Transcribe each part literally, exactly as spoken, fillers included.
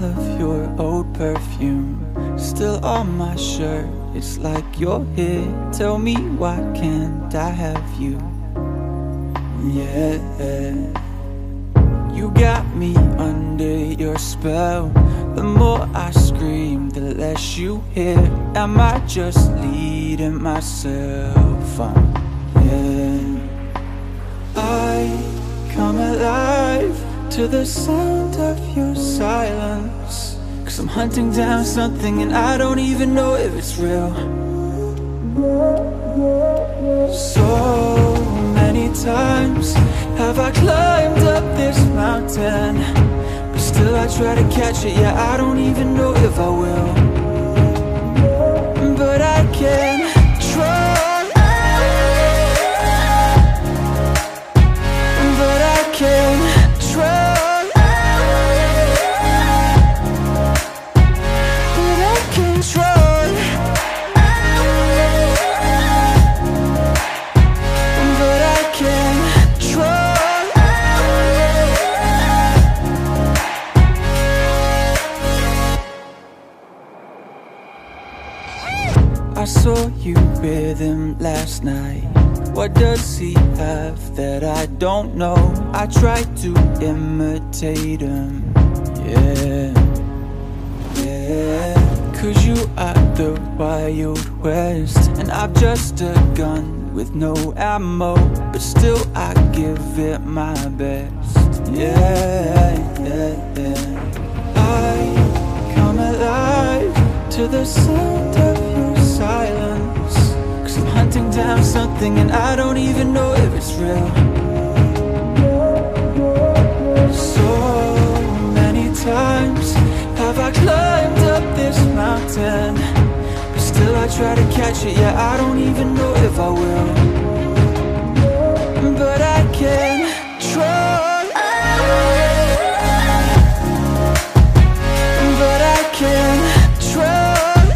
smell of your old perfume still on my shirt. It's like you're here. Tell me, why can't I have you? Yeah, you got me under your spell. The more I scream, the less you hear. Am I just leading myself on? Yeah, I come alive to the sound of your silence, 'cause I'm hunting down something and I don't even know if it's real. So many times have I climbed up this mountain, but still I try to catch it. Yeah, I don't even know if I will, but I can try. But I can try. But I can try. But I can try. I saw you with him last night. What does he have that I don't know? I tried to imitate him. Yeah, yeah. 'Cause you are the Wild West, and I'm just a gun with no ammo, but still I give it my best. Yeah, yeah, yeah. I come alive to the sound of your silence, 'cause I'm hunting down something and I don't even know if it's real. So many times have I climbed up this mountain, but still I try to catch it. Yeah, I don't even know if I will, but I can try. But I can try.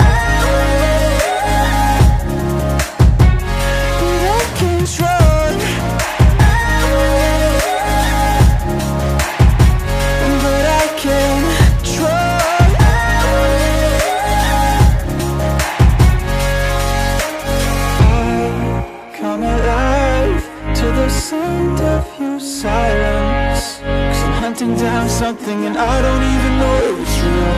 Sound of your silence, 'cause I'm hunting down something and I don't even know if it's real.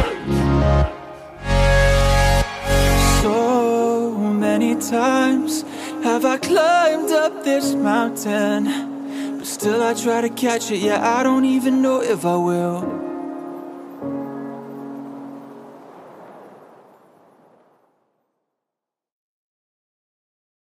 So many times have I climbed up this mountain, but still I try to catch it. Yeah, I don't even know if I will.